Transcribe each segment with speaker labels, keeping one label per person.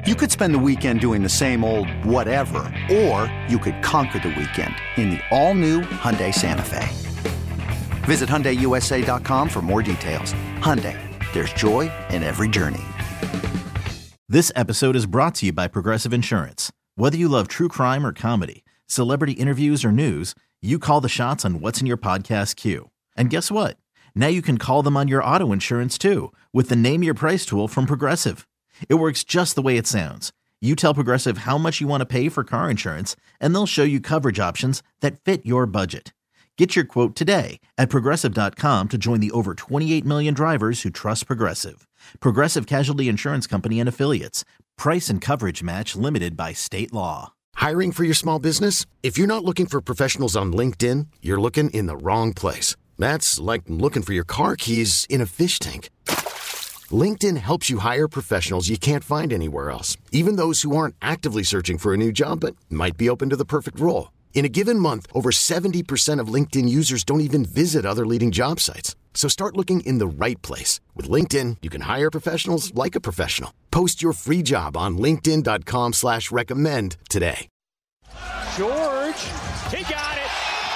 Speaker 1: You could spend the weekend doing the same old whatever, or you could conquer the weekend in the all-new Hyundai Santa Fe. Visit HyundaiUSA.com for more details. Hyundai, there's joy in every journey.
Speaker 2: This episode is brought to you by Progressive Insurance. Whether you love true crime or comedy, celebrity interviews or news, you call the shots on what's in your podcast queue. And guess what? Now you can call them on your auto insurance too with the Name Your Price tool from Progressive. It works just the way it sounds. You tell Progressive how much you want to pay for car insurance, and they'll show you coverage options that fit your budget. Get your quote today at Progressive.com to join the over 28 million drivers who trust Progressive. Progressive Casualty Insurance Company and Affiliates. Price and coverage match limited by state law.
Speaker 3: Hiring for your small business? If you're not looking for professionals on LinkedIn, you're looking in the wrong place. That's like looking for your car keys in a fish tank. LinkedIn helps you hire professionals you can't find anywhere else, even those who aren't actively searching for a new job but might be open to the perfect role. In a given month, over 70% of LinkedIn users don't even visit other leading job sites. So start looking in the right place. With LinkedIn, you can hire professionals like a professional. Post your free job on linkedin.com/recommend today.
Speaker 4: George, he got it.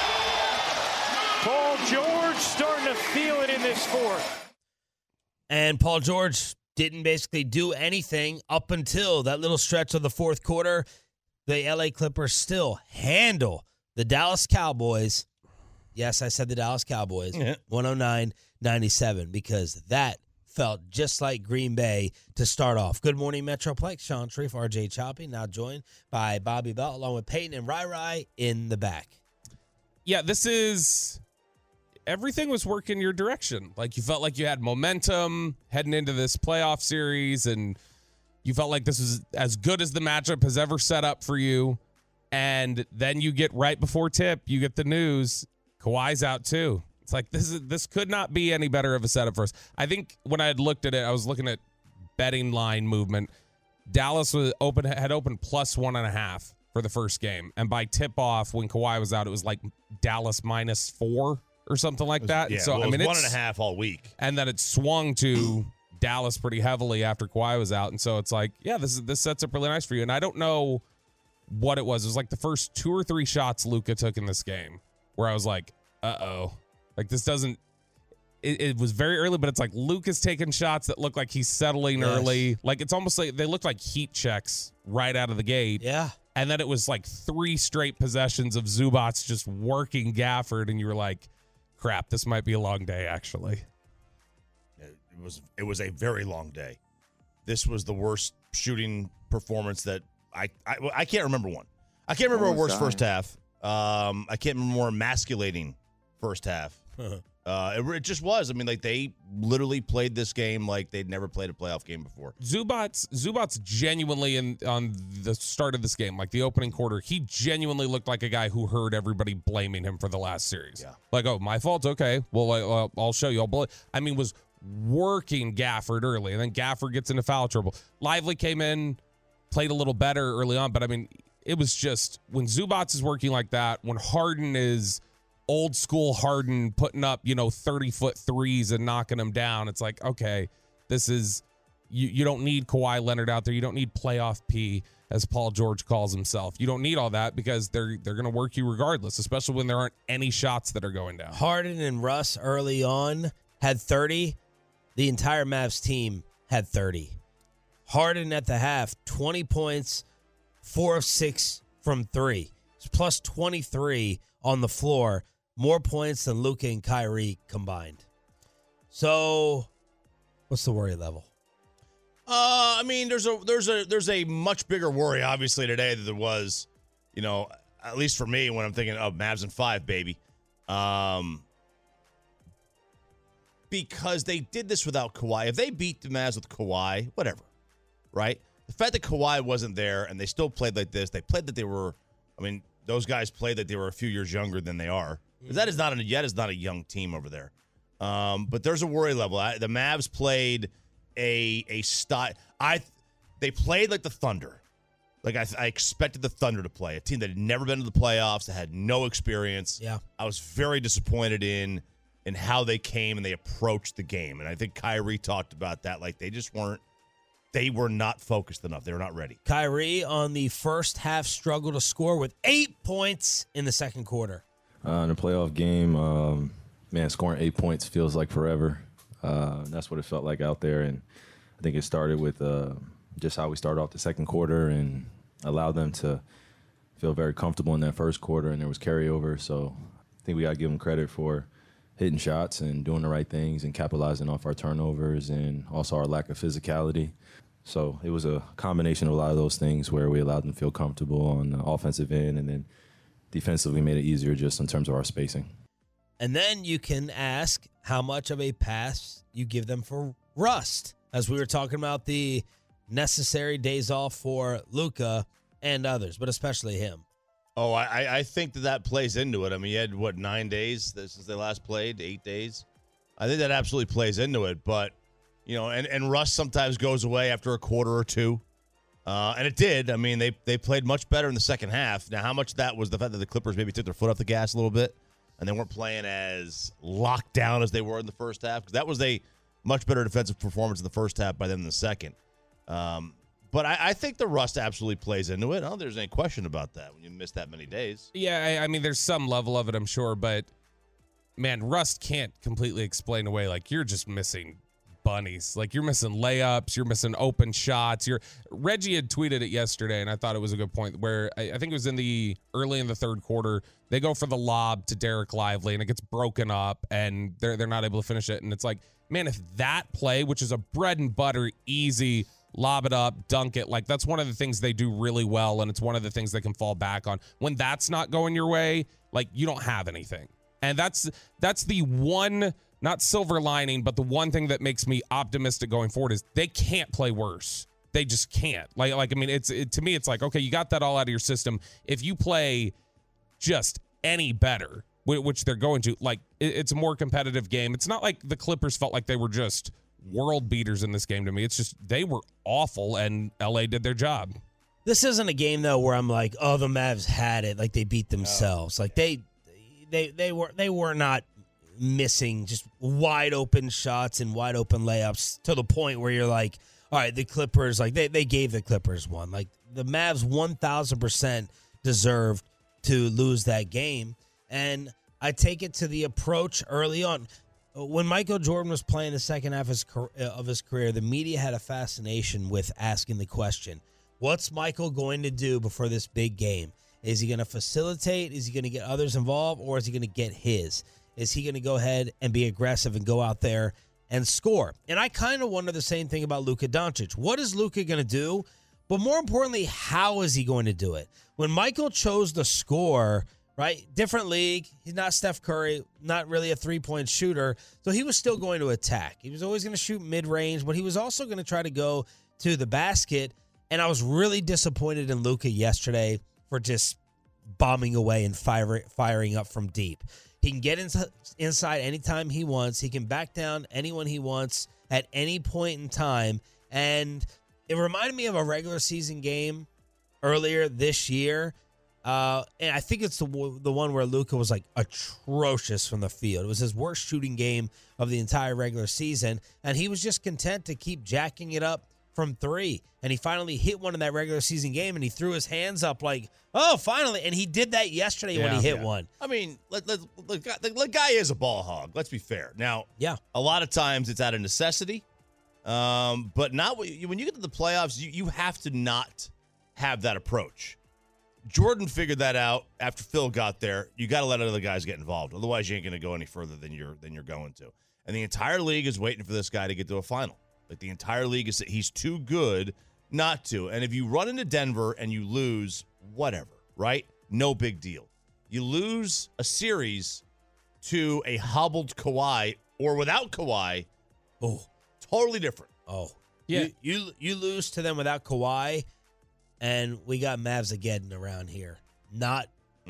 Speaker 4: Paul George starting to feel it in this fourth.
Speaker 5: And Paul George didn't basically do anything up until that little stretch of the fourth quarter. The LA Clippers still handle the Dallas Cowboys. Yes, I said the Dallas Cowboys. 109-97, because that felt just like Green Bay to start off. Good morning, Metroplex. Sean Sharif, RJ Choppy, now joined by Bobby Bell, along with Peyton and Rai in the back.
Speaker 6: Yeah, this is... Everything was working your direction. Like, you felt like you had momentum heading into this playoff series, and you felt like this was as good as the matchup has ever set up for you. And then you get right before tip, you get the news, Kawhi's out too. It's like, this could not be any better of a setup for us. I think when I had looked at it, I was looking at betting line movement. Dallas had opened plus 1.5 for the first game. And by tip-off, when Kawhi was out, it was like Dallas -4. Or something like that.
Speaker 7: Yeah,
Speaker 6: so
Speaker 7: well,
Speaker 6: I mean,
Speaker 7: it's 1.5 all week,
Speaker 6: and then it swung to Dallas pretty heavily after Kawhi was out, and so it's like, yeah, this sets up really nice for you. And I don't know what it was. It was like the first 2 or 3 shots Luka took in this game, where I was like, like this doesn't. It was very early, but it's like Luka's taking shots that look like he's settling early. Like, it's almost like they look like heat checks right out of the gate.
Speaker 5: Yeah. And
Speaker 6: then it was like 3 straight possessions of Zubats just working Gafford, and you were like, crap, this might be a long day, actually.
Speaker 7: It was a very long day. This was the worst shooting performance that I can't remember one. I can't remember a worse first half. I can't remember a more emasculating first half. It just was. I mean, like, they literally played this game like they'd never played a playoff game before.
Speaker 6: Zubats genuinely on the start of this game, like the opening quarter, he genuinely looked like a guy who heard everybody blaming him for the last series.
Speaker 7: Yeah.
Speaker 6: Like, oh, my fault? Okay. Well, I'll show you. Was working Gafford early, and then Gafford gets into foul trouble. Lively came in, played a little better early on, but I mean, it was just when Zubats is working like that, when Harden is old school Harden putting up, 30-foot threes and knocking them down. It's like, okay, this is, you don't need Kawhi Leonard out there. You don't need playoff P, as Paul George calls himself. You don't need all that, because they're going to work you regardless, especially when there aren't any shots that are going down.
Speaker 5: Harden and Russ early on had 30. The entire Mavs team had 30. Harden at the half, 20 points, 4 of 6 from 3. It's plus 23 on the floor. More points than Luka and Kyrie combined. So, what's the worry level?
Speaker 7: I mean, there's a much bigger worry, obviously, today than there was, at least for me, when I'm thinking of Mavs in 5, baby. Because they did this without Kawhi. If they beat the Mavs with Kawhi, whatever, right? The fact that Kawhi wasn't there and they still played like this, they played that they were, those guys played that they were a few years younger than they are. That is not a young team over there. But there's a worry level. The Mavs played a style. They played like the Thunder. Like I expected the Thunder to play, a team that had never been to the playoffs, that had no experience.
Speaker 5: Yeah,
Speaker 7: I was very disappointed in how they came and they approached the game. And I think Kyrie talked about that. Like, they they were not focused enough. They were not ready.
Speaker 5: Kyrie on the first half struggled to score with 8 points in the second quarter.
Speaker 8: In a playoff game, scoring 8 points feels like forever. That's what it felt like out there. And I think it started with just how we started off the second quarter and allowed them to feel very comfortable in that first quarter, and there was carryover. So I think we got to give them credit for hitting shots and doing the right things and capitalizing off our turnovers and also our lack of physicality. So it was a combination of a lot of those things where we allowed them to feel comfortable on the offensive end, and then defensively made it easier just in terms of our spacing.
Speaker 5: And then you can ask how much of a pass you give them for rust, as we were talking about the necessary days off for Luka and others, but especially him.
Speaker 7: Oh, I think that plays into it. I mean, you had, 9 days since they last played, 8 days? I think that absolutely plays into it. But, and rust sometimes goes away after a quarter or two. And it did. I mean, they played much better in the second half. Now, how much of that was the fact that the Clippers maybe took their foot off the gas a little bit and they weren't playing as locked down as they were in the first half? Because that was a much better defensive performance in the first half by them in the second. But I think the rust absolutely plays into it. I don't think there's any question about that when you miss that many days.
Speaker 6: Yeah, I mean, there's some level of it, I'm sure. But, man, rust can't completely explain away. Like, you're just missing bunnies. Like, you're missing layups. You're missing open shots. Reggie had tweeted it yesterday, and I thought it was a good point, where I think it was early in the third quarter. They go for the lob to Derek Lively, and it gets broken up, and they're not able to finish it. And it's like, man, if that play, which is a bread and butter, easy, lob it up, dunk it, like, that's one of the things they do really well, and it's one of the things they can fall back on. When that's not going your way, like, you don't have anything. And that's the one, not silver lining, but the one thing that makes me optimistic going forward is they can't play worse. They just can't. Like I mean, to me, it's like, okay, you got that all out of your system. If you play just any better, which they're going to, like, it's a more competitive game. It's not like the Clippers felt like they were just world beaters in this game to me. It's just they were awful, and LA did their job.
Speaker 5: This isn't a game, though, where I'm like, oh, the Mavs had it, like they beat themselves. Like they were not missing just wide open shots and wide open layups to the point where you're like, all right, the Clippers, like they gave the Clippers one. Like, the Mavs 1,000% deserved to lose that game. And I take it to the approach early on. When Michael Jordan was playing the second half of his career, the media had a fascination with asking the question, what's Michael going to do before this big game? Is he going to facilitate? Is he going to get others involved? Or is he going to get his? Is he going to go ahead and be aggressive and go out there and score? And I kind of wonder the same thing about Luka Doncic. What is Luka going to do? But more importantly, how is he going to do it? When Michael chose to score, right, different league, he's not Steph Curry, not really a three-point shooter, so he was still going to attack. He was always going to shoot mid-range, but he was also going to try to go to the basket. And I was really disappointed in Luka yesterday for just bombing away and firing up from deep. He can get inside anytime he wants. He can back down anyone he wants at any point in time. And it reminded me of a regular season game earlier this year. And I think it's the one where Luka was like atrocious from the field. It was his worst shooting game of the entire regular season. And he was just content to keep jacking it up from three. And he finally hit one in that regular season game, and he threw his hands up like, oh, finally. And he did that yesterday when he hit one.
Speaker 7: I mean, the guy is a ball hog. Let's be fair. Now, a lot of times it's out of necessity, but not when you get to the playoffs, you have to not have that approach. Jordan figured that out after Phil got there. You got to let other guys get involved. Otherwise, you ain't going to go any further than you're going to. And the entire league is waiting for this guy to get to a final. Like, the entire league is, he's too good not to. And if you run into Denver and you lose, whatever, right? No big deal. You lose a series to a hobbled Kawhi or without Kawhi, totally different.
Speaker 5: Oh, yeah. You lose to them without Kawhi, and we got Mavs again around here. Not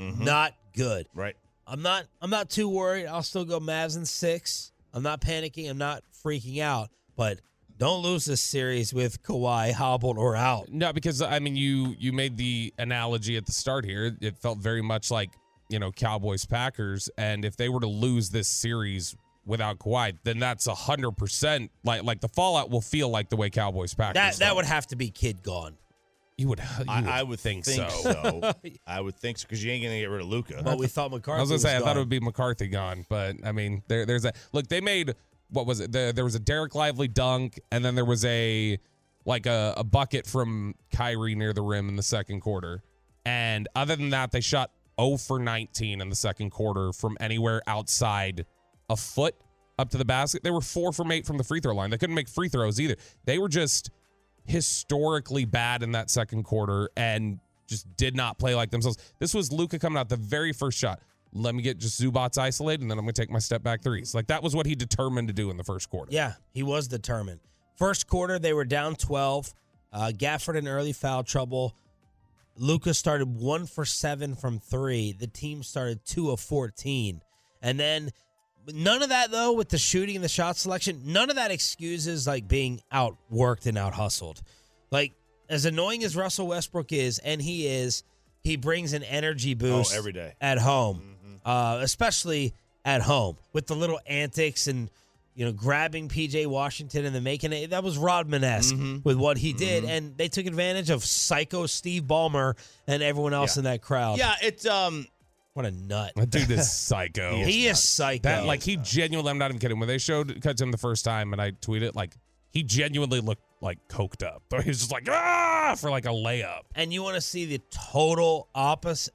Speaker 5: good.
Speaker 7: Right.
Speaker 5: I'm not too worried. I'll still go Mavs in 6. I'm not panicking. I'm not freaking out. But don't lose this series with Kawhi hobbled or out.
Speaker 6: No, because, I mean, you made the analogy at the start here. It felt very much like, Cowboys-Packers. And if they were to lose this series, without Kawhi, then that's 100%. Like the fallout will feel like the way Cowboys Packers.
Speaker 5: That would have to be Kid gone.
Speaker 7: I would think so. I would think so because you ain't gonna get rid of Luka.
Speaker 5: But we thought McCarthy.
Speaker 6: I was gonna say I
Speaker 5: gone.
Speaker 6: thought it would be McCarthy gone, but I mean there's a look. They made what was it? There was a Derek Lively dunk, and then there was a bucket from Kyrie near the rim in the second quarter. And other than that, they shot 0 for 19 in the second quarter from anywhere outside a foot up to the basket. They were 4 from 8 from the free throw line. They couldn't make free throws either. They were just historically bad in that second quarter and just did not play like themselves. This was Luka coming out the very first shot. Let me get just Zubats isolated, and then I'm going to take my step back threes. Like, that was what he determined to do in the first quarter.
Speaker 5: Yeah, he was determined. First quarter, they were down 12. Gafford in early foul trouble. Luka started 1 for 7 from 3. The team started 2 of 14. And then none of that, though, with the shooting and the shot selection, none of that excuses, like, being outworked and out-hustled. Like, as annoying as Russell Westbrook is, and he brings an energy boost
Speaker 7: every day
Speaker 5: at home, especially at home, with the little antics and, grabbing P.J. Washington and then making it. That was Rodman-esque with what he did, and they took advantage of psycho Steve Ballmer and everyone else in that crowd.
Speaker 7: Yeah, it's
Speaker 5: What a nut.
Speaker 6: That dude is psycho.
Speaker 5: He is psycho.
Speaker 6: He genuinely, I'm not even kidding. When they showed cut to him the first time and I tweeted, he genuinely looked like coked up. He was just like, for like a layup.
Speaker 5: And you want to see the total opposite.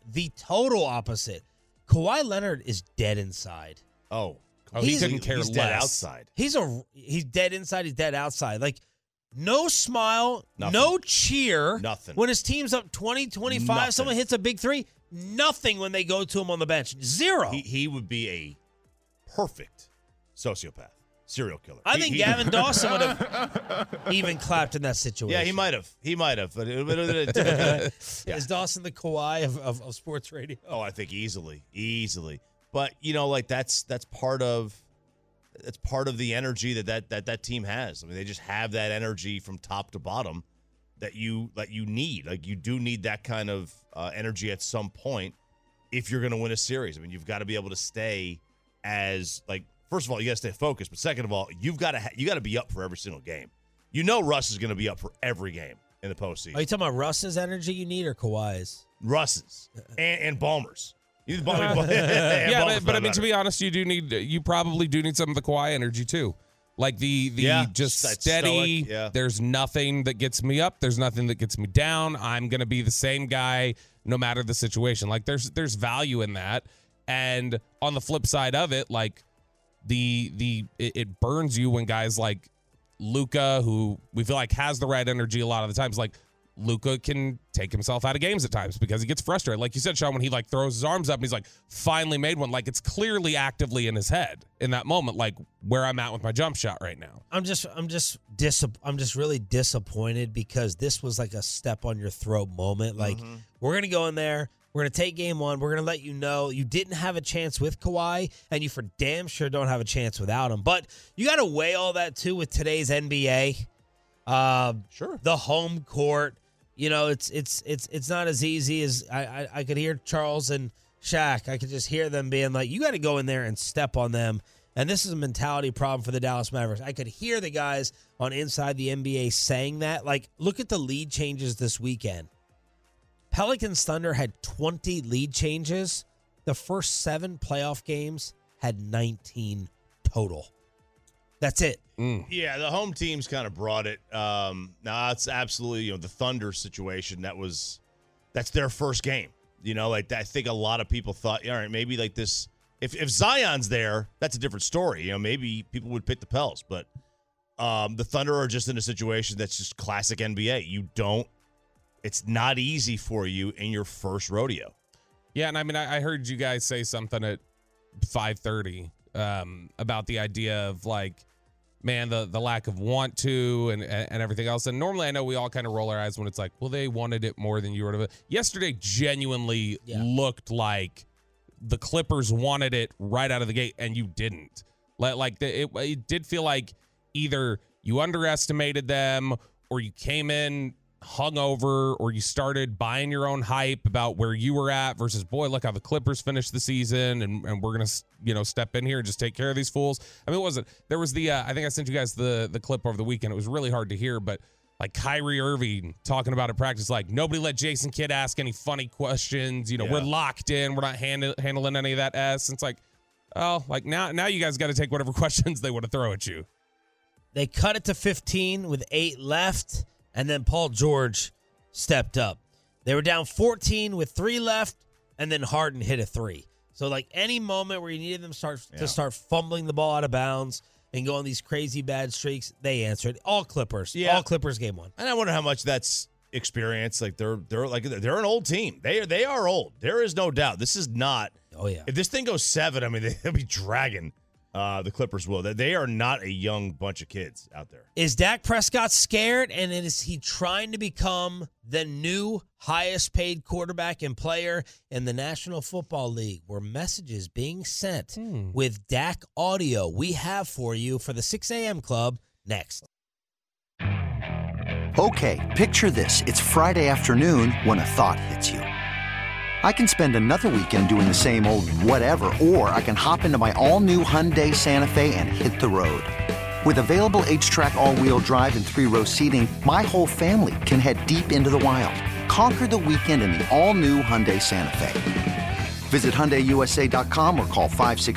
Speaker 5: Kawhi Leonard is dead inside.
Speaker 7: Oh,
Speaker 6: he couldn't care less.
Speaker 7: He's dead outside.
Speaker 5: He's dead inside. He's dead outside. Like, no smile,
Speaker 7: Nothing.
Speaker 5: no cheer.
Speaker 7: Nothing.
Speaker 5: When his team's up 20-25,
Speaker 7: Nothing.
Speaker 5: someone hits a big three. Nothing when they go to him on the bench. Zero.
Speaker 7: He would be a perfect sociopath, serial killer.
Speaker 5: I think Gavin Dawson would have even clapped in that situation.
Speaker 7: Yeah, he might have. But it would have been a different.
Speaker 5: Is Dawson the Kawhi of sports radio?
Speaker 7: Oh, I think easily. But that's part of the energy that team has. I mean, they just have that energy from top to bottom that you need. Like, you do need that kind of energy at some point if you're going to win a series. I mean, you've got to be able to stay as, like, first of all, you got to stay focused, but second of all, you got to be up for every single game. Russ is going to be up for every game in the postseason.
Speaker 5: Are you talking about Russ's energy you need or Kawhi's?
Speaker 7: Russ's and Ballmer's.
Speaker 6: But I mean, to be honest, you probably do need some of the Kawhi energy too. Like the just steady.
Speaker 7: Stoic,
Speaker 6: There's nothing that gets me up. There's nothing that gets me down. I'm gonna be the same guy no matter the situation. Like there's value in that. And on the flip side of it, like it burns you when guys like Luka, who we feel like has the right energy a lot of the times, like Luka can take himself out of games at times because he gets frustrated. Like you said, Sean, when he throws his arms up and he's like, finally made one. Like, it's clearly actively in his head in that moment, like where I'm at with my jump shot right now.
Speaker 5: I'm just really disappointed because this was like a step on your throat moment. Like, we're going to go in there. We're going to take game one. We're going to let you know you didn't have a chance with Kawhi, and you for damn sure don't have a chance without him. But you got to weigh all that, too, with today's NBA.
Speaker 7: Sure.
Speaker 5: The home court. It's not as easy as I could hear Charles and Shaq. I could just hear them being like, you got to go in there and step on them. And this is a mentality problem for the Dallas Mavericks. I could hear the guys on Inside the NBA saying that. Like, look at the lead changes this weekend. Pelicans Thunder had 20 lead changes. The first 7 playoff games had 19 total. That's it.
Speaker 7: Yeah, the home teams kind of brought it. Now it's absolutely, the Thunder situation. That's their first game. I think a lot of people thought, all right, maybe like this. If Zion's there, that's a different story. Maybe people would pick the Pels, but the Thunder are just in a situation that's just classic NBA. It's not easy for you in your first rodeo.
Speaker 6: Yeah, and I mean, I heard you guys say something at 5:30 about the idea of like, man, the lack of want to and everything else. And normally I know we all kind of roll our eyes when it's like, well, they wanted it more than you would have. Yesterday genuinely looked like the Clippers wanted it right out of the gate and you didn't. It did feel like either you underestimated them or you came in hungover or you started buying your own hype about where you were at versus, boy, look how the Clippers finished the season and we're going to, step in here and just take care of these fools. I mean, what was it? There was the, I think I sent you guys the clip over the weekend. It was really hard to hear, but like Kyrie Irving talking about at practice, like nobody let Jason Kidd ask any funny questions. We're locked in. We're not handling any of that S. And it's like, oh, like now you guys got to take whatever questions they want to throw at you.
Speaker 5: They cut it to 15 with 8 left, and then Paul George stepped up. They were down 14 with 3 left, and then Harden hit a 3. So, like, any moment where you needed them to start fumbling the ball out of bounds and go on these crazy bad streaks, they answered. All Clippers. Yeah. All Clippers game 1.
Speaker 7: And I wonder how much that's experience. Like, they're an old team. They are old. There is no doubt. This is not.
Speaker 5: Oh, yeah.
Speaker 7: If this thing goes 7, I mean, they'll be dragging. The Clippers will. They are not a young bunch of kids out there.
Speaker 5: Is Dak Prescott scared, and is he trying to become the new highest-paid quarterback and player in the National Football League? Were messages being sent with Dak audio we have for you for the 6 a.m. Club next.
Speaker 1: Okay, picture this. It's Friday afternoon when a thought hits you. I can spend another weekend doing the same old whatever, or I can hop into my all-new Hyundai Santa Fe and hit the road. With available H-Track all-wheel drive and 3-row seating, my whole family can head deep into the wild. Conquer the weekend in the all-new Hyundai Santa Fe. Visit HyundaiUSA.com or call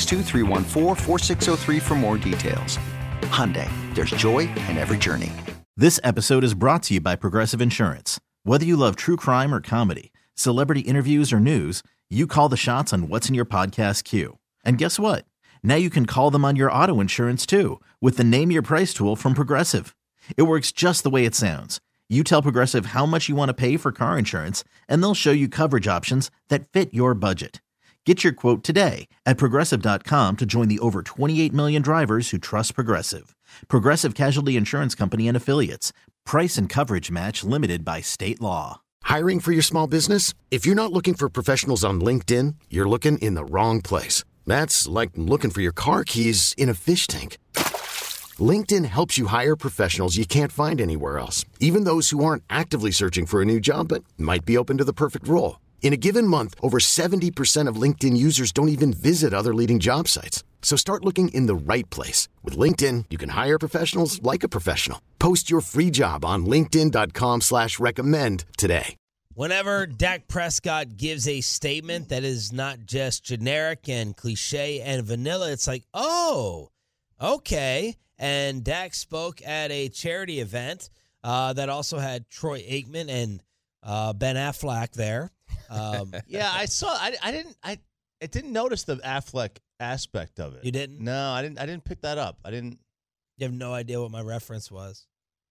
Speaker 1: 562-314-4603 for more details. Hyundai, there's joy in every journey.
Speaker 2: This episode is brought to you by Progressive Insurance. Whether you love true crime or comedy, celebrity interviews or news, you call the shots on what's in your podcast queue. And guess what? Now you can call them on your auto insurance too with the Name Your Price tool from Progressive. It works just the way it sounds. You tell Progressive how much you want to pay for car insurance, and they'll show you coverage options that fit your budget. Get your quote today at Progressive.com to join the over 28 million drivers who trust Progressive. Progressive Casualty Insurance Company and Affiliates. Price and coverage match limited by state law.
Speaker 3: Hiring for your small business? If you're not looking for professionals on LinkedIn, you're looking in the wrong place. That's like looking for your car keys in a fish tank. LinkedIn helps you hire professionals you can't find anywhere else, even those who aren't actively searching for a new job but might be open to the perfect role. In a given month, over 70% of LinkedIn users don't even visit other leading job sites. So start looking in the right place. With LinkedIn, you can hire professionals like a professional. Post your free job on linkedin.com/recommend today.
Speaker 5: Whenever Dak Prescott gives a statement that is not just generic and cliche and vanilla, it's like, oh, okay. And Dak spoke at a charity event that also had Troy Aikman and Ben Affleck there.
Speaker 7: Yeah, I saw. I didn't notice the Affleck aspect of it.
Speaker 5: You didn't?
Speaker 7: No, I didn't pick that up. I didn't.
Speaker 5: You have no idea what my reference was.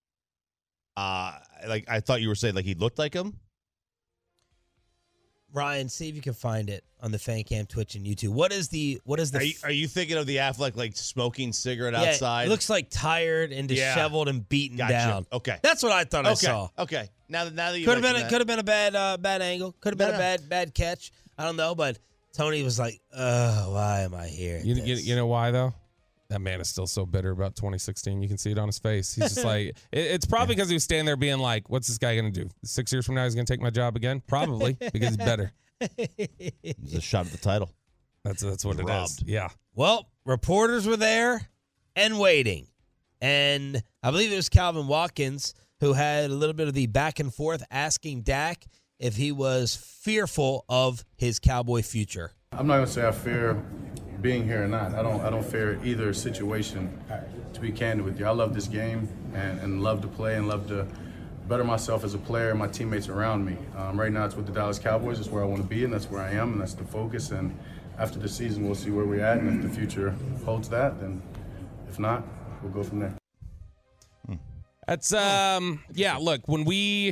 Speaker 7: Like I thought you were saying like he looked like him.
Speaker 5: Ryan, see if you can find it on the Fan Cam, Twitch, and YouTube. What is the?
Speaker 7: Are you thinking of the Affleck like smoking cigarette outside?
Speaker 5: It looks like tired and disheveled and beaten down.
Speaker 7: Okay,
Speaker 5: that's what I thought I saw.
Speaker 7: Okay, now that you
Speaker 5: could have been a bad angle. Could have been a bad catch. I don't know, but Tony was like, why am I here?
Speaker 6: You know why though? That man is still so bitter about 2016. You can see it on his face. He's just like, it's probably because he was standing there being like, what's this guy going to do? 6 years from now, he's going to take my job again? Probably, because he's better.
Speaker 7: It's a shot at the title.
Speaker 6: That's what it is. Yeah.
Speaker 5: Well, reporters were there and waiting. And I believe it was Calvin Watkins who had a little bit of the back and forth asking Dak if he was fearful of his Cowboy future.
Speaker 9: I'm not going to say I fear being here or not. I don't fear either situation, to be candid with you. I love this game and love to play and love to better myself as a player and my teammates around me. Right now it's with the Dallas Cowboys. That's where I want to be and that's where I am and that's the focus. And after the season, we'll see where we're at. And if the future holds that, then if not, we'll go from there.
Speaker 6: That's, look, when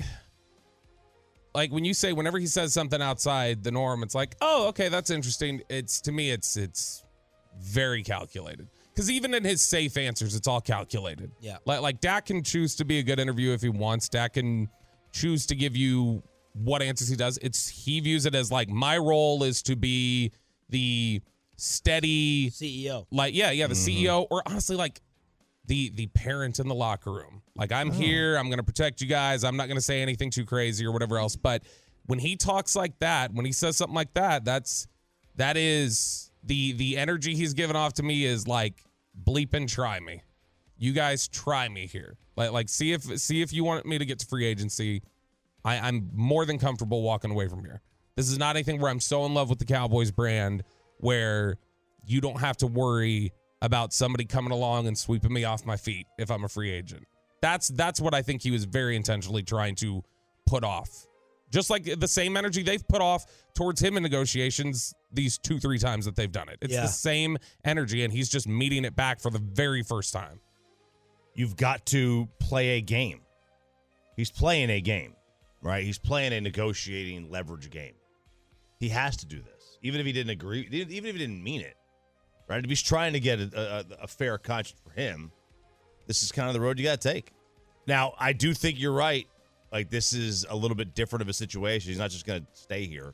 Speaker 6: you say, whenever he says something outside the norm, it's like, oh, okay, that's interesting. To me, it's very calculated. Because even in his safe answers, it's all calculated.
Speaker 5: Yeah.
Speaker 6: Like Dak can choose to be a good interview if he wants. Dak can choose to give you what answers he does. He views it as like, my role is to be the steady
Speaker 5: CEO.
Speaker 6: Like, the CEO, or honestly, like, the parent in the locker room. Like, I'm here, I'm going to protect you guys, I'm not going to say anything too crazy or whatever else. But when he talks like that, when he says something like that, that is the energy he's giving off to me is like, bleep and try me. You guys try me here. Like see if you want me to get to free agency. I'm more than comfortable walking away from here. This is not anything where I'm so in love with the Cowboys brand where you don't have to worry about somebody coming along and sweeping me off my feet if I'm a free agent. That's what I think he was very intentionally trying to put off. Just like the same energy they've put off towards him in negotiations these 2-3 times that they've done it. It's the same energy, and he's just meeting it back for the very first time.
Speaker 7: You've got to play a game. He's playing a game, right? He's playing a negotiating leverage game. He has to do this, even if he didn't agree, even if he didn't mean it, right? If he's trying to get a fair contract for him, this is kind of the road you got to take. Now, I do think you're right. Like, this is a little bit different of a situation. He's not just going to stay here.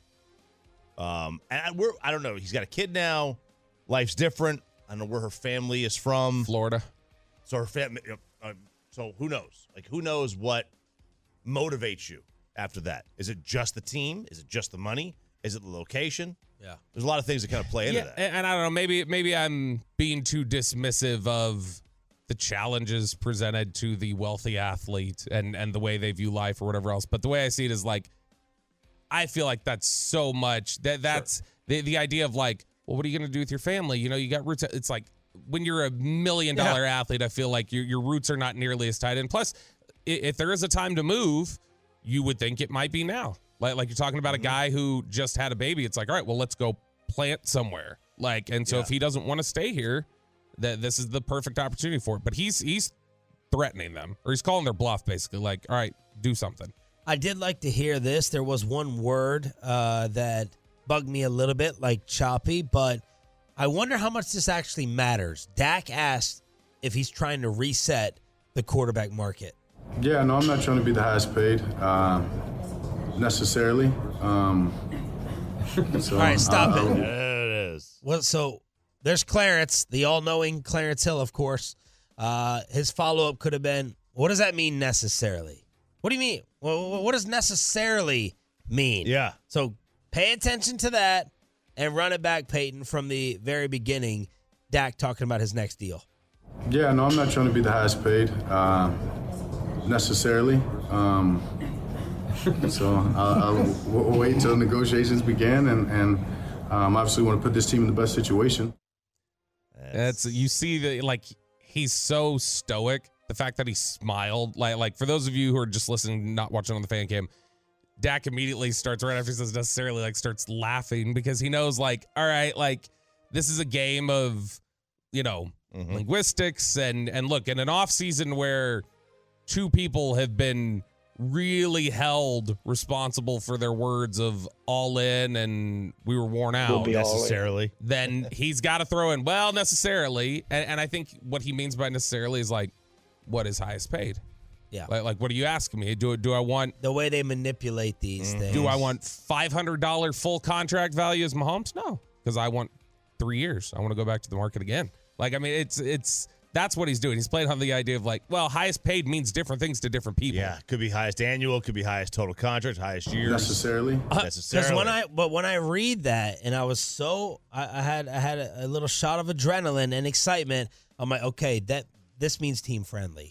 Speaker 7: And I don't know. He's got a kid now. Life's different. I don't know where her family is from.
Speaker 6: Florida.
Speaker 7: So her family. So who knows? Like, who knows what motivates you after that? Is it just the team? Is it just the money? Is it the location?
Speaker 5: Yeah.
Speaker 7: There's a lot of things that kind of play into that.
Speaker 6: And I don't know. Maybe I'm being too dismissive of the challenges presented to the wealthy athlete and the way they view life or whatever else. But the way I see it is like, I feel like that's so much that's the idea of like, well, what are you going to do with your family? You know, you got roots. It's like when you're a $1 million athlete, I feel like your roots are not nearly as tight. And plus, if there is a time to move, you would think it might be now. Like you're talking about a guy who just had a baby. It's like, all right, well, let's go plant somewhere. Like, and so if he doesn't want to stay here, this is the perfect opportunity for it. But he's threatening them, or he's calling their bluff, basically. Like, all right, do something.
Speaker 5: I did like to hear this. There was one word that bugged me a little bit, like choppy, but I wonder how much this actually matters. Dak asked if he's trying to reset the quarterback market.
Speaker 9: Yeah, no, I'm not trying to be the highest paid necessarily.
Speaker 5: All right, stop it.
Speaker 7: There it is.
Speaker 5: Well, so there's Clarence, the all-knowing Clarence Hill, of course. His follow-up could have been, what does that mean necessarily? What do you mean? Well, what does necessarily mean?
Speaker 7: Yeah.
Speaker 5: So pay attention to that and run it back, Peyton, from the very beginning. Dak talking about his next deal.
Speaker 9: Yeah, no, I'm not trying to be the highest paid necessarily. So we'll wait until negotiations begin, and obviously want to put this team in the best situation.
Speaker 6: You see that, like, he's so stoic. The fact that he smiled, like for those of you who are just listening, not watching on the fan cam, Dak immediately starts right after he says necessarily, like, starts laughing because he knows, like, all right, like, this is a game of, you know, linguistics and look, in an off season where two people have been really held responsible for their words of all in and we were worn out
Speaker 7: Necessarily.
Speaker 6: Then he's got to throw in, well, necessarily. And I think what he means by necessarily is like, what is highest paid?
Speaker 5: Yeah.
Speaker 6: Like what are you asking me? Do I want
Speaker 5: the way they manipulate these things?
Speaker 6: Do I want $500 full contract value as Mahomes? No, because I want 3 years. I want to go back to the market again. Like, I mean, it's that's what he's doing. He's playing on the idea of like, well, highest paid means different things to different people.
Speaker 7: Yeah, could be highest annual, could be highest total contract, highest years.
Speaker 9: Necessarily.
Speaker 5: Because when I read that, and I was so I had a little shot of adrenaline and excitement. I'm like, okay, this means team friendly.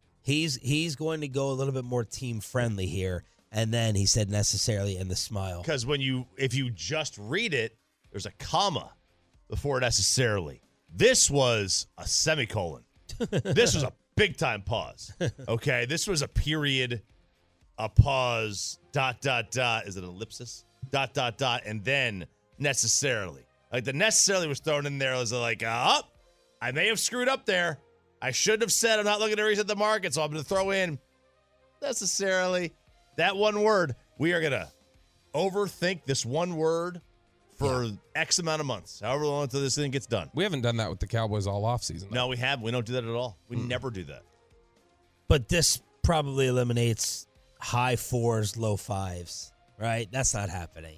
Speaker 5: He's going to go a little bit more team friendly here, and then he said necessarily in the smile.
Speaker 7: Because if you just read it, there's a comma before necessarily. This was a semicolon. This was a big time pause. Okay, this was a period, a pause, ... Is it an ellipsis? ... And then necessarily. Like the necessarily was thrown in there. It was like, I may have screwed up there. I shouldn't have said I'm not looking to reset the market, so I'm going to throw in necessarily. That one word. We are going to overthink this one word for X amount of months, however long until this thing gets done.
Speaker 6: We haven't done that with the Cowboys all offseason.
Speaker 7: No, we haven't. We don't do that at all. We never do that.
Speaker 5: But this probably eliminates high 4s, low 5s, right? That's not happening.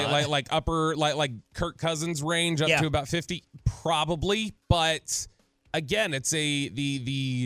Speaker 6: Like upper, like Kirk Cousins range up to about 50, probably. But again, it's the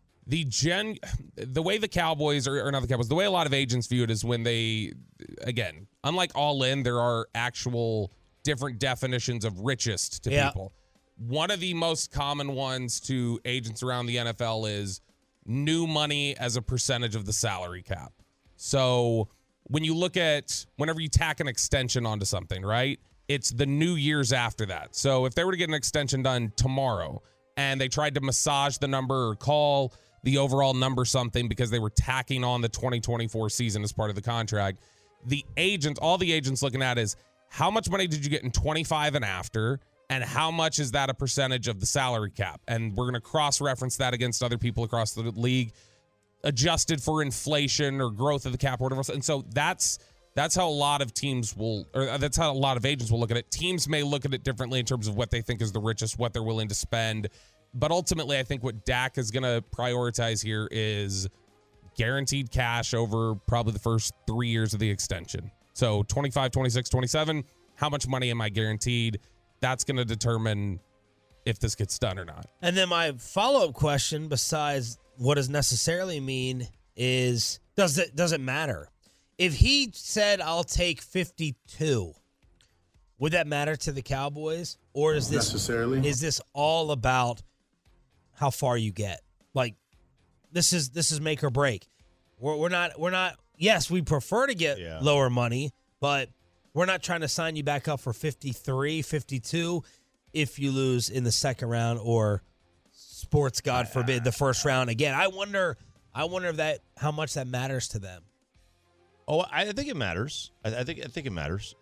Speaker 6: way the Cowboys or not the Cowboys, the way a lot of agents view it is when they, again, unlike all in, there are actual different definitions of richest to people. One of the most common ones to agents around the NFL is new money as a percentage of the salary cap. So when you look at whenever you tack an extension onto something, right? It's the new years after that. So if they were to get an extension done tomorrow and they tried to massage the number or call the overall number something because they were tacking on the 2024 season as part of the contract, all the agents looking at is how much money did you get in 25 and after, and how much is that a percentage of the salary cap? And we're going to cross-reference that against other people across the league, adjusted for inflation or growth of the cap or whatever. And so that's how a lot of teams will, or that's how a lot of agents will look at it. Teams may look at it differently in terms of what they think is the richest, what they're willing to spend. But ultimately, I think what Dak is going to prioritize here is guaranteed cash over probably the first 3 years of the extension. So 25, 26, 27, how much money am I guaranteed? That's going to determine if this gets done or not.
Speaker 5: And then my follow-up question, besides what does necessarily mean, is does it matter? If he said, I'll take 52, would that matter to the Cowboys? Or is this all about how far you get? Like, this is make or break. We're not. Yes, we prefer to get lower money, but we're not trying to sign you back up for 53, 52 if you lose in the second round or, sports God forbid, the first round again. I wonder if that, how much that matters to them.
Speaker 7: Oh, I think it matters. I think it matters.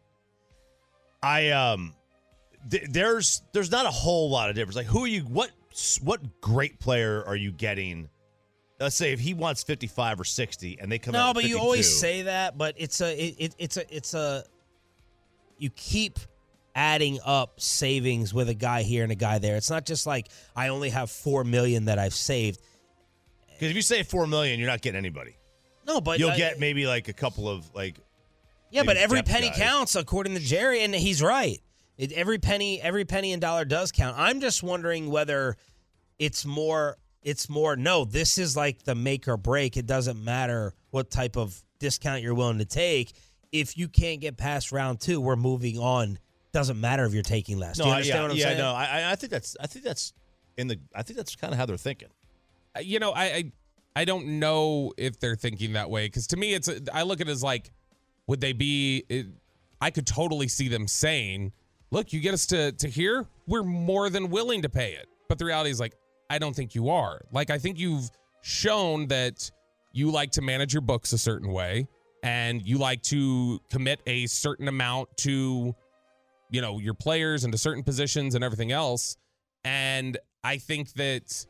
Speaker 7: There's not a whole lot of difference. Like, who are you? What great player are you getting? Let's say if he wants 55 or 60, and they come out with 52.
Speaker 5: You always say that, but it's a you keep adding up savings with a guy here and a guy there. It's not just like I only have $4 million that I've saved.
Speaker 7: Because if you save $4 million, you're not getting anybody.
Speaker 5: No, but
Speaker 7: you'll get maybe like a couple of like.
Speaker 5: Yeah, but every penny counts, according to Jerry, and he's right. Every penny and dollar does count. I'm just wondering whether it's more. No, this is like the make or break. It doesn't matter what type of discount you're willing to take. If you can't get past round 2, we're moving on. Doesn't matter if you're taking less. Do you understand what I'm saying?
Speaker 7: No, I think that's kind of how they're thinking.
Speaker 6: I don't know if they're thinking that way, because to me, I look at it as like, would they be? I could totally see them saying, "Look, you get us to here, we're more than willing to pay it." But the reality is, like, I don't think you are. Like, I think you've shown that you like to manage your books a certain way, and you like to commit a certain amount to, your players and to certain positions and everything else. And I think that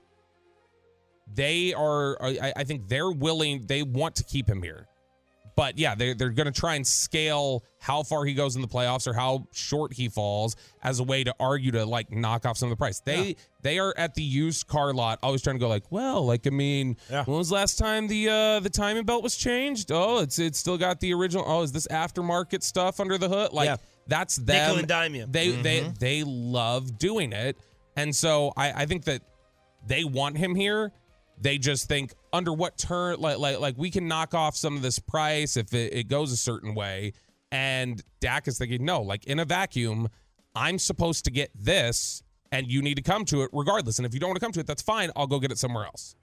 Speaker 6: I think they're willing, they want to keep him here. But yeah, they're going to try and scale how far he goes in the playoffs or how short he falls as a way to argue to like knock off some of the price. They are at the used car lot always trying to go like, well, like, I mean, when was the last time the timing belt was changed? Oh, it's still got the original. Oh, is this aftermarket stuff under the hood? Like, that's them.
Speaker 5: Nickel and dime you.
Speaker 6: They love doing it. And so I think that they want him here. They just think under what turn, like we can knock off some of this price if it goes a certain way. And Dak is thinking, no, like in a vacuum, I'm supposed to get this, and you need to come to it regardless. And if you don't want to come to it, that's fine. I'll go get it somewhere else.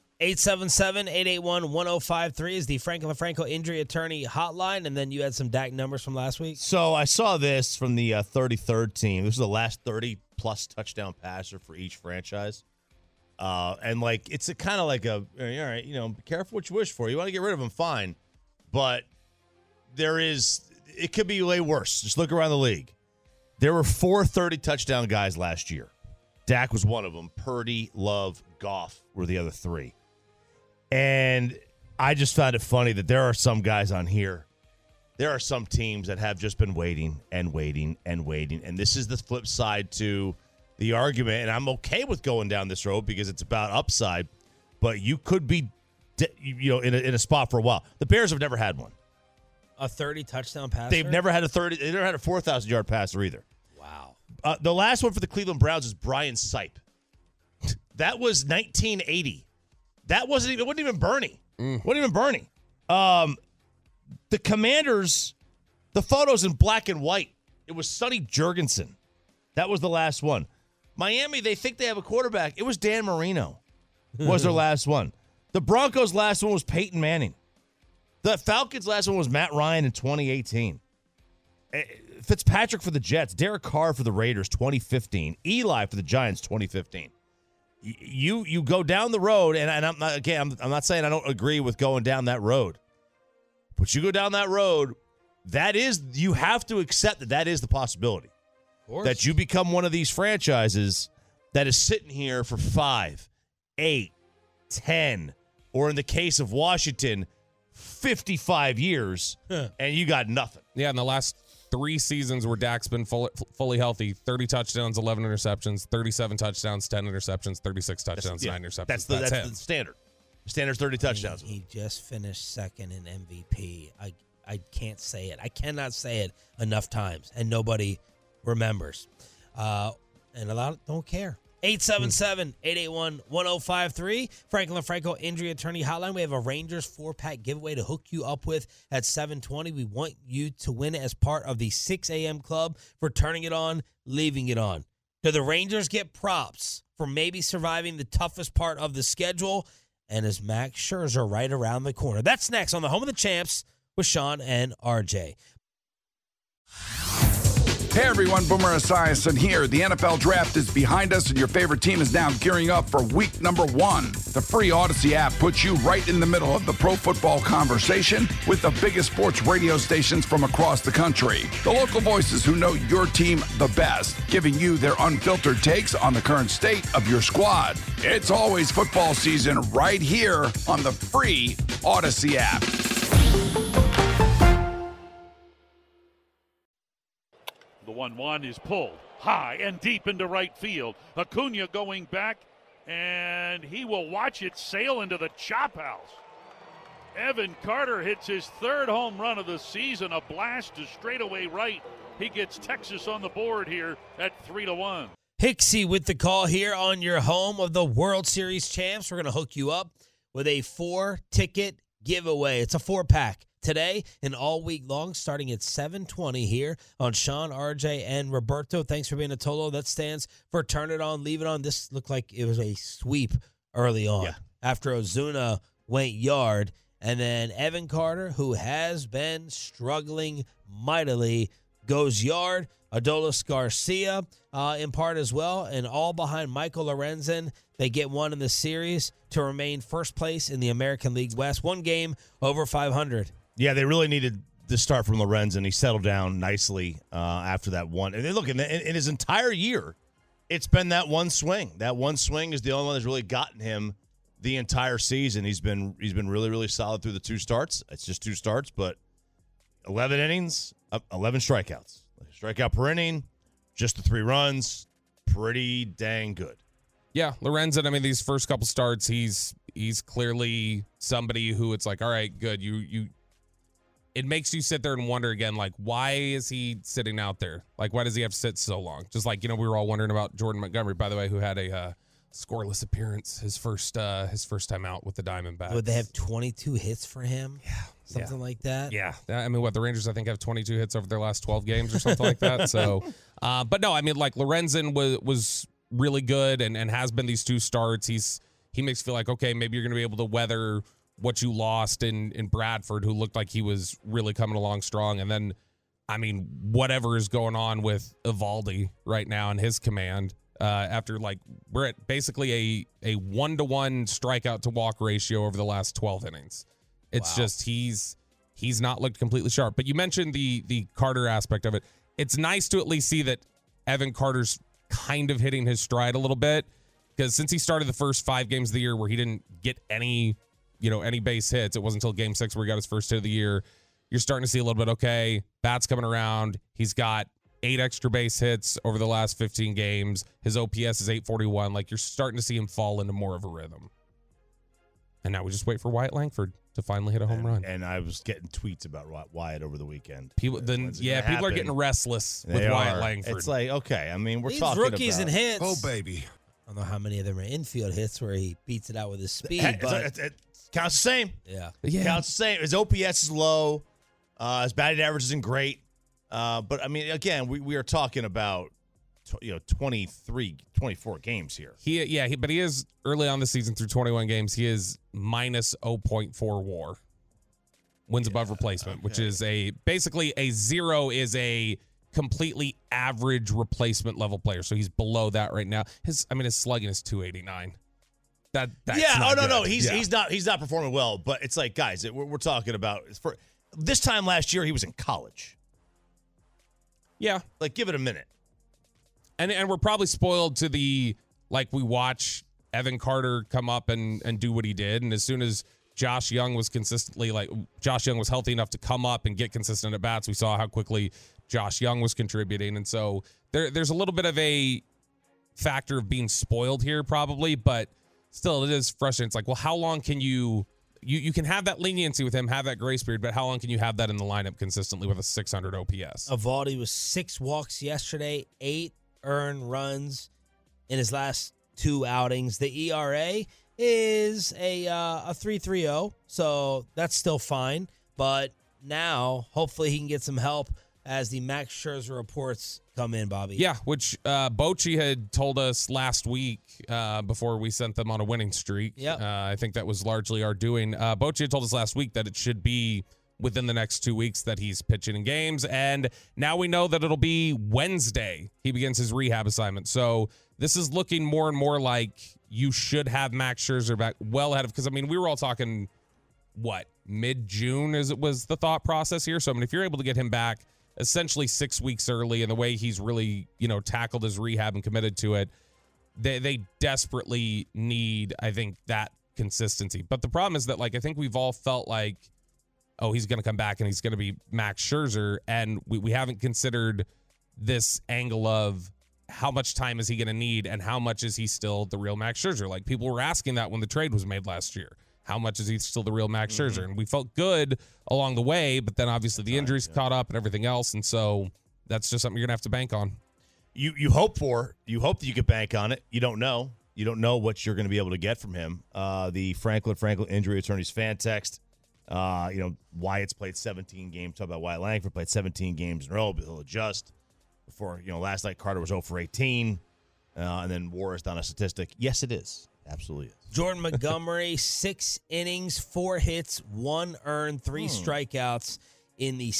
Speaker 5: 877-881-1053 is the Franklin LaFranco Injury Attorney Hotline. And then you had some Dak numbers from last week.
Speaker 7: So I saw this from the 33rd team. This is the last 30-plus touchdown passer for each franchise. And like, it's a kind of like all right, be careful what you wish for. You want to get rid of them, fine. But it could be way worse. Just look around the league. There were 4 30 touchdown guys last year. Dak was one of them. Purdy, Love, Goff were the other 3. And I just found it funny that there are some guys on here. There are some teams that have just been waiting and waiting and waiting. And this is the flip side to the argument, and I'm okay with going down this road because it's about upside, but you could be, in a spot for a while. The Bears have never had one.
Speaker 5: A 30 touchdown passer?
Speaker 7: They've never had They never had a 4,000 yard passer either.
Speaker 5: Wow.
Speaker 7: The last one for the Cleveland Browns is Brian Sipe. That was 1980. It wasn't even Bernie. Wasn't even Bernie. The Commanders, the photo's in black and white. It was Sonny Jurgensen. That was the last one. Miami, they think they have a quarterback. It was Dan Marino. Was their last one. The Broncos' last one was Peyton Manning. The Falcons' last one was Matt Ryan in 2018. Fitzpatrick for the Jets. Derek Carr for the Raiders, 2015. Eli for the Giants, 2015. You go down the road, and I'm not saying I don't agree with going down that road, but you go down that road, you have to accept that is the possibility. That you become one of these franchises that is sitting here for 5, 8, 10, or in the case of Washington, 55 years, and you got nothing.
Speaker 6: Yeah, in the last 3 seasons where Dak's been fully healthy, 30 touchdowns, 11 interceptions, 37 touchdowns, 10 interceptions, 36 touchdowns, 9 interceptions.
Speaker 7: That's the standard. Standard's 30 touchdowns.
Speaker 5: He just finished second in MVP. I can't say it. I cannot say it enough times, and nobody remembers. And a lot don't care. 877-881-1053. Franklin Franco Injury Attorney Hotline. We have a Rangers 4-pack giveaway to hook you up with at 720. We want you to win it as part of the 6 a.m. club for turning it on, leaving it on. Do the Rangers get props for maybe surviving the toughest part of the schedule? And is Max Scherzer right around the corner? That's next on the Home of the Champs with Sean and RJ.
Speaker 10: Hey everyone, Boomer Esiason here. The NFL Draft is behind us and your favorite team is now gearing up for week number 1. The free Odyssey app puts you right in the middle of the pro football conversation with the biggest sports radio stations from across the country. The local voices who know your team the best, giving you their unfiltered takes on the current state of your squad. It's always football season right here on the free Odyssey app.
Speaker 11: The 1-1 is pulled high and deep into right field. Acuna going back, and he will watch it sail into the chop house. Evan Carter hits his 3rd home run of the season, a blast to straightaway right. He gets Texas on the board here at 3-1.
Speaker 5: Hixie with the call here on your home of the World Series champs. We're going to hook you up with a 4-ticket giveaway. It's a 4-pack. Today and all week long, starting at 7:20 here on Sean, RJ, and Roberto. Thanks for being a Tolo. That stands for Turn It On, Leave It On. This looked like it was a sweep early on after Ozuna went yard. And then Evan Carter, who has been struggling mightily, goes yard. Adolis Garcia in part as well, and all behind Michael Lorenzen. They get one in the series to remain first place in the American League West. 1 game over 500.
Speaker 7: Yeah, they really needed to start from Lorenzen. He settled down nicely after that one. And look, in his entire year, it's been that one swing. That one swing is the only one that's really gotten him the entire season. He's been really, really solid through the 2 starts. It's just 2 starts, but 11 innings, 11 strikeouts. Strikeout per inning, just the 3 runs. Pretty dang good.
Speaker 6: Yeah, Lorenzen, I mean, these first couple starts, he's clearly somebody who it's like, all right, good. It makes you sit there and wonder again, like, why is he sitting out there? Like, why does he have to sit so long? Just like, we were all wondering about Jordan Montgomery, by the way, who had a scoreless appearance his first time out with the Diamondbacks.
Speaker 5: Would they have 22 hits for him? Yeah. Something like that?
Speaker 6: Yeah. I mean, the Rangers, I think, have 22 hits over their last 12 games or something like that. So, but no, I mean, like, Lorenzen was really good and has been these 2 starts. He makes you feel like, okay, maybe you're going to be able to weather what you lost in Bradford, who looked like he was really coming along strong. And then, I mean, whatever is going on with Evaldi right now in his command, after, like, we're at basically a 1-to-1 strikeout to walk ratio over the last 12 innings. It's just he's not looked completely sharp. But you mentioned the Carter aspect of it. It's nice to at least see that Evan Carter's kind of hitting his stride a little bit, because since he started the first 5 games of the year where he didn't get any base hits, it wasn't until game 6 where he got his first hit of the year. You're starting to see a little bit, okay, bat's coming around. He's got 8 extra base hits over the last 15 games. His OPS is 841. Like, you're starting to see him fall into more of a rhythm. And now we just wait for Wyatt Langford to finally hit a home run.
Speaker 7: And I was getting tweets about Wyatt over the weekend.
Speaker 6: People are getting restless with Wyatt Langford.
Speaker 7: It's like, okay, I mean, we're
Speaker 5: These
Speaker 7: talking
Speaker 5: rookies
Speaker 7: about
Speaker 5: and hits.
Speaker 10: Oh, baby.
Speaker 5: I don't know how many of them are infield hits where he beats it out with his speed. But
Speaker 7: It counts the same.
Speaker 5: Yeah.
Speaker 7: Counts the same. His OPS is low. His batting average isn't great. But, I mean, again, we are talking about 24 games here.
Speaker 6: But he is early on the season through 21 games. He is minus 0.4 WAR, wins above replacement, which is basically a 0 is a completely average replacement level player. So he's below that right now. His slugging is 289. That's not good.
Speaker 7: He's not performing well. But it's like, guys, we're talking about for this time last year he was in college.
Speaker 6: Yeah,
Speaker 7: like give it a minute.
Speaker 6: And we're probably spoiled to we watch Evan Carter come up and do what he did. And as soon as Josh Young was healthy enough to come up and get consistent at bats, we saw how quickly Josh Young was contributing. And so there's a little bit of a factor of being spoiled here probably, but still it is frustrating. It's like, well, how long can you can have that leniency with him, have that grace period, but how long can you have that in the lineup consistently with a 600 OPS?
Speaker 5: Eovaldi was 6 walks yesterday, 8 earned runs in his last 2 outings. The ERA is a 3.30, so that's still fine. But now, hopefully, he can get some help as the Max Scherzer reports come in, Bobby.
Speaker 6: Yeah, which Bochy had told us last week before we sent them on a winning streak.
Speaker 5: Yep.
Speaker 6: I think that was largely our doing. Bochy had told us last week that it should be within the next 2 weeks that he's pitching in games, and now we know that it'll be Wednesday he begins his rehab assignment. So this is looking more and more like you should have Max Scherzer back well ahead of, because, I mean, we were all talking, mid-June as it was the thought process here. So, I mean, if you're able to get him back essentially 6 weeks early, and the way he's really, tackled his rehab and committed to it, they desperately need, I think, that consistency. But the problem is that, I think we've all felt like, oh, he's going to come back and he's going to be Max Scherzer, and we haven't considered this angle of how much time is he going to need and how much is he still the real Max Scherzer. Like, people were asking that when the trade was made last year. How much is he still the real Max Scherzer? And we felt good along the way, but then obviously the injuries caught up and everything else, and so that's just something you're going to have to bank on.
Speaker 7: You hope that you could bank on it. You don't know. You don't know what you're going to be able to get from him. The Franklin Injury Attorneys fan text. Wyatt's played 17 games. Talk about Wyatt Langford played 17 games in a row, but he'll adjust. Before, last night Carter was 0 for 18, and then War is down a statistic. Yes, it is. Absolutely is.
Speaker 5: Jordan Montgomery, 6 innings, 4 hits, 1 earned, 3 strikeouts in the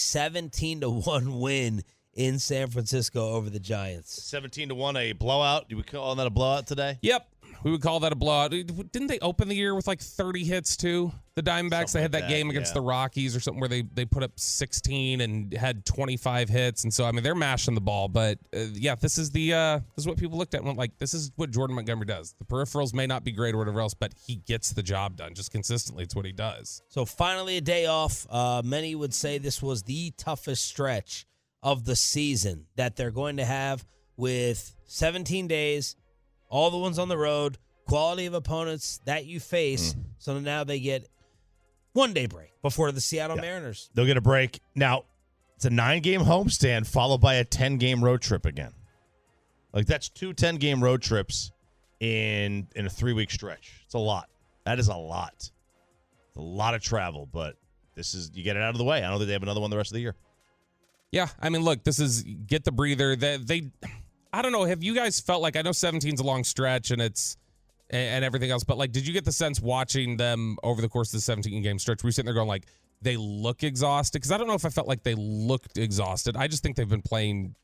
Speaker 5: 17-1 win in San Francisco over the Giants.
Speaker 7: 17-1, a blowout. Do we call that a blowout today?
Speaker 6: Yep. We would call that a blowout. Didn't they open the year with 30 hits too? The Diamondbacks, they had that game against the Rockies or something where they put up 16 and had 25 hits. And so, I mean, they're mashing the ball. But, this is what people looked at and went like, this is what Jordan Montgomery does. The peripherals may not be great or whatever else, but he gets the job done just consistently. It's what he does.
Speaker 5: So, finally, a day off. Many would say this was the toughest stretch of the season that they're going to have with 17 days, all the ones on the road, quality of opponents that you face. So now they get 1 day break before the Seattle Mariners.
Speaker 7: They'll get a break. Now, it's a 9-game homestand followed by a 10-game road trip again. That's 2 10-game road trips in a 3-week stretch. It's a lot. That is a lot. It's a lot of travel, but you get it out of the way. I don't think they have another one the rest of the year.
Speaker 6: Yeah, I mean, look, this is get the breather. They I don't know. Have you guys felt like, I know 17's a long stretch and everything else, but did you get the sense watching them over the course of the 17-game stretch? Were you sitting there going they look exhausted? Because I don't know if I felt like they looked exhausted. I just think they've been playing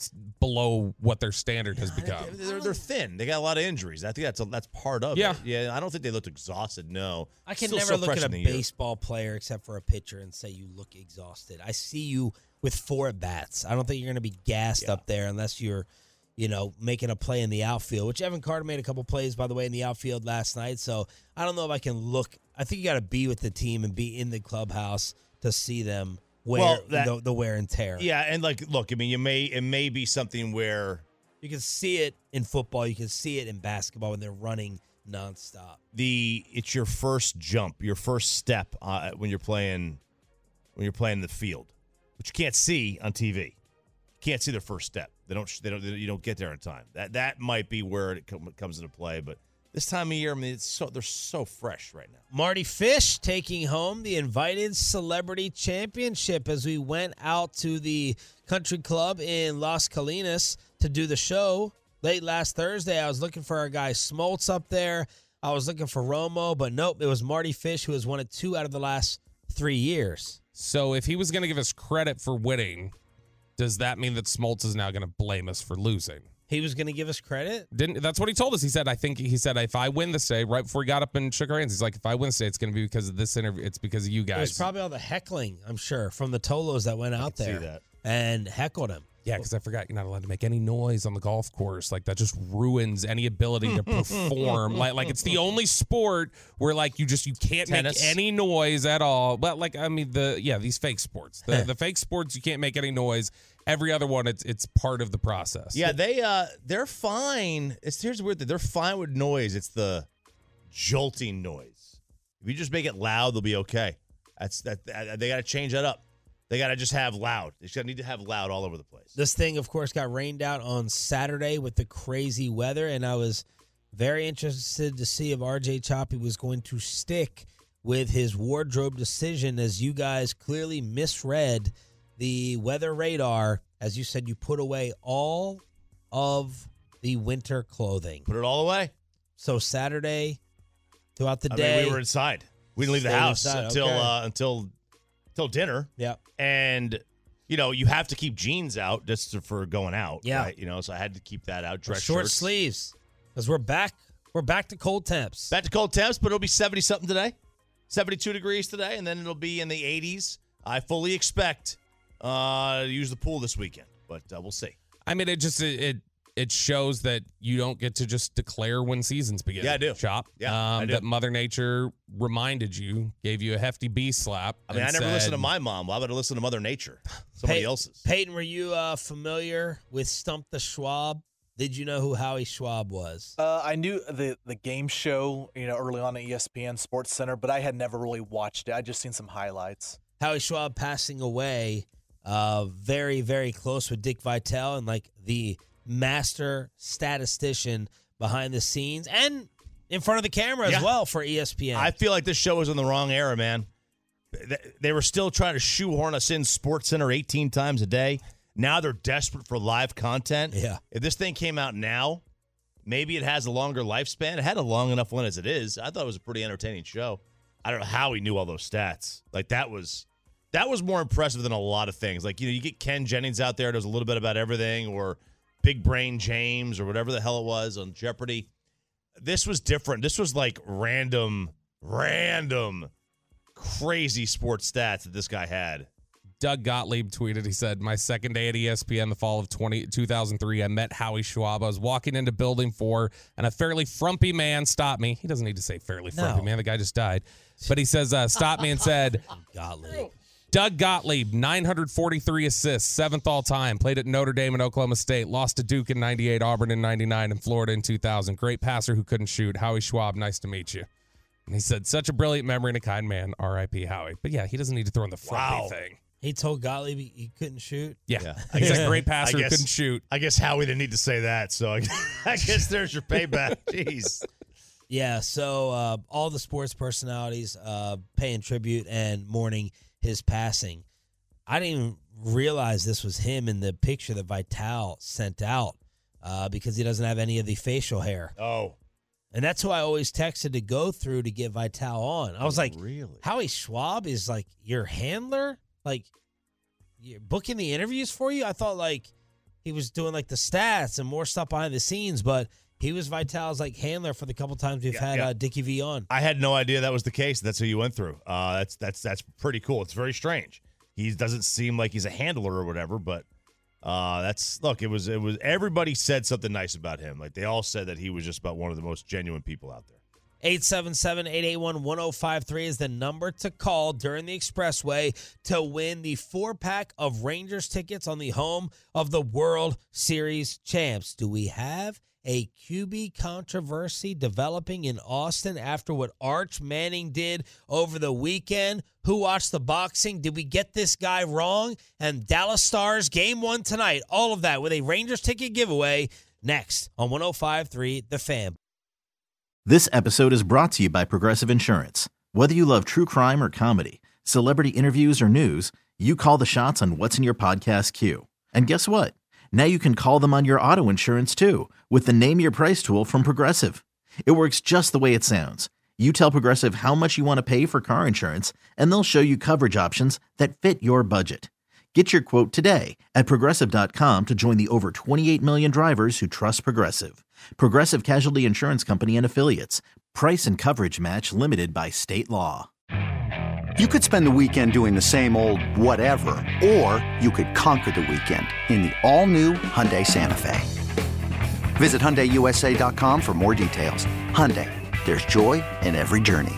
Speaker 6: below what their standard has become.
Speaker 7: They're thin. They got a lot of injuries. I think that's part of it. Yeah, I don't think they looked exhausted, no.
Speaker 5: I can never look at a baseball player except for a pitcher and say you look exhausted. I see you with 4 at-bats. I don't think you're going to be gassed up there unless you're making a play in the outfield, which Evan Carter made a couple plays, by the way, in the outfield last night. So I don't know if I can look. I think you got to be with the team and be in the clubhouse to see them the wear and tear.
Speaker 7: Yeah, and look, I mean, it may be something where
Speaker 5: you can see it in football, you can see it in basketball when they're running nonstop.
Speaker 7: It's your first jump, your first step when you're playing the field, which you can't see on TV. can't see their first step. You don't get there in time. That might be where it comes into play. But this time of year, I mean, they're so fresh right now.
Speaker 5: Marty Fish taking home the Invited Celebrity Championship as we went out to the country club in Las Colinas to do the show late last Thursday. I was looking for our guy Smoltz up there. I was looking for Romo, but nope, it was Marty Fish who has won it 2 out of the last 3 years.
Speaker 6: So if he was going to give us credit for winning, does that mean that Smoltz is now going to blame us for losing?
Speaker 5: He was going to give us credit?
Speaker 6: That's what he told us. He said, if I win this day, right before he got up and shook our hands, he's like, if I win this day, it's going to be because of this interview. It's because of you guys.
Speaker 5: It was probably all the heckling, I'm sure, from the Tolos that went out there
Speaker 7: see that.
Speaker 5: and heckled him.
Speaker 6: Yeah, because I forgot you're not allowed to make any noise on the golf course. Like, that just ruins any ability to perform. like it's the only sport where, like, you can't
Speaker 7: Tennis.
Speaker 6: make any noise at all. But, like, I mean, these fake sports. The fake sports, you can't make any noise. Every other one, it's part of the process.
Speaker 7: Yeah, they're fine. Here's the weird thing. They're fine with noise. It's the jolting noise. If you just make it loud, they'll be okay. They got to change that up. They got to just have loud. They just need to have loud all over the place.
Speaker 5: This thing, of course, got rained out on Saturday with the crazy weather, and I was very interested to see if RJ Choppy was going to stick with his wardrobe decision, as you guys clearly misread the weather radar. As you said, you put away all of the winter clothing.
Speaker 7: Put it all away.
Speaker 5: So Saturday, throughout the day.
Speaker 7: We were inside. We didn't leave the house until dinner.
Speaker 5: Yeah.
Speaker 7: And, you have to keep jeans out just for going out.
Speaker 5: Yeah.
Speaker 7: Right? So I had to keep that out. Dress
Speaker 5: short
Speaker 7: shirts.
Speaker 5: sleeves. Because we're back to cold temps.
Speaker 7: Back to cold temps, but it'll be 70-something today. 72 degrees today, and then it'll be in the 80s. I fully expect to use the pool this weekend, but we'll see.
Speaker 6: I mean, it shows that you don't get to just declare when seasons begin.
Speaker 7: Yeah, I do.
Speaker 6: Chop.
Speaker 7: Yeah, I do.
Speaker 6: That Mother Nature reminded you, gave you a hefty bee slap.
Speaker 7: I mean, I never listened to my mom. Why would I listen to Mother Nature? Somebody else's.
Speaker 5: Peyton, were you familiar with Stump the Schwab? Did you know who Howie Schwab was?
Speaker 12: I knew the game show, early on at ESPN Sports Center, but I had never really watched it. I just seen some highlights.
Speaker 5: Howie Schwab passing away, very, very close with Dick Vitale and like the master statistician behind the scenes and in front of the camera as well for ESPN.
Speaker 7: I feel like this show was in the wrong era, man. They were still trying to shoehorn us in Sports Center 18 times a day. Now they're desperate for live content.
Speaker 5: Yeah.
Speaker 7: If this thing came out now, maybe it has a longer lifespan. It had a long enough one as it is. I thought it was a pretty entertaining show. I don't know how he knew all those stats. Like, that was more impressive than a lot of things. Like, you get Ken Jennings out there, does a little bit about everything, or Big Brain James, or whatever the hell it was on Jeopardy. This was different. This was like random, crazy sports stats that this guy had.
Speaker 6: Doug Gottlieb tweeted, he said, my second day at ESPN, the fall of 2003, I met Howie Schwab. I was walking into Building 4, and a fairly frumpy man stopped me. He doesn't need to say fairly frumpy man. The guy just died. But he says, stopped me and said, Doug Gottlieb, 943 assists, 7th all-time, played at Notre Dame and Oklahoma State, lost to Duke in 98, Auburn in 99, and Florida in 2000. Great passer who couldn't shoot. Howie Schwab, nice to meet you. And he said, such a brilliant memory and a kind man, R.I.P. Howie. But yeah, he doesn't need to throw in the frumpy thing.
Speaker 5: He told Gottlieb he couldn't shoot?
Speaker 6: Yeah. He's a great passer who couldn't shoot.
Speaker 7: I guess Howie didn't need to say that, so I guess there's your payback. Jeez.
Speaker 5: Yeah, so all the sports personalities paying tribute and mourning his passing. I didn't even realize this was him in the picture that Vitale sent out because he doesn't have any of the facial hair.
Speaker 7: Oh.
Speaker 5: And that's who I always texted to go through to get Vitale on. I was like,
Speaker 7: really?
Speaker 5: Howie Schwab is like your handler? Like, you're booking the interviews for you? I thought like he was doing like the stats and more stuff behind the scenes, but he was Vitale's like handler for the couple times we've had Dickie V on.
Speaker 7: I had no idea that was the case. That's who you went through. That's pretty cool. It's very strange. He doesn't seem like he's a handler or whatever, but it was everybody said something nice about him. Like, they all said that he was just about one of the most genuine people out there.
Speaker 5: 877-881-1053 is the number to call during the Expressway to win the 4-pack of Rangers tickets on the home of the World Series champs. Do we have a QB controversy developing in Austin after what Arch Manning did over the weekend? Who watched the boxing? Did we get this guy wrong? And Dallas Stars Game 1 tonight. All of that with a Rangers ticket giveaway next on 105.3 The Fan.
Speaker 2: This episode is brought to you by Progressive Insurance. Whether you love true crime or comedy, celebrity interviews or news, you call the shots on what's in your podcast queue. And guess what? Now you can call them on your auto insurance too with the Name Your Price tool from Progressive. It works just the way it sounds. You tell Progressive how much you want to pay for car insurance, and they'll show you coverage options that fit your budget. Get your quote today at Progressive.com to join the over 28 million drivers who trust Progressive. Progressive Casualty Insurance Company and Affiliates. Price and coverage match limited by state law.
Speaker 1: You could spend the weekend doing the same old whatever, or you could conquer the weekend in the all-new Hyundai Santa Fe. Visit HyundaiUSA.com for more details. Hyundai, there's joy in every journey.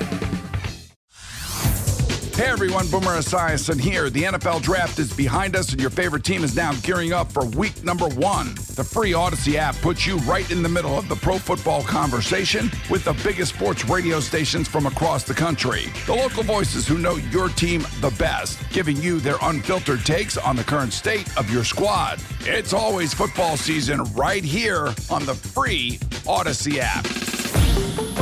Speaker 10: Hey everyone, Boomer Esiason here. The NFL Draft is behind us and your favorite team is now gearing up for week number 1. The free Odyssey app puts you right in the middle of the pro football conversation with the biggest sports radio stations from across the country. The local voices who know your team the best, giving you their unfiltered takes on the current state of your squad. It's always football season right here on the free Odyssey app.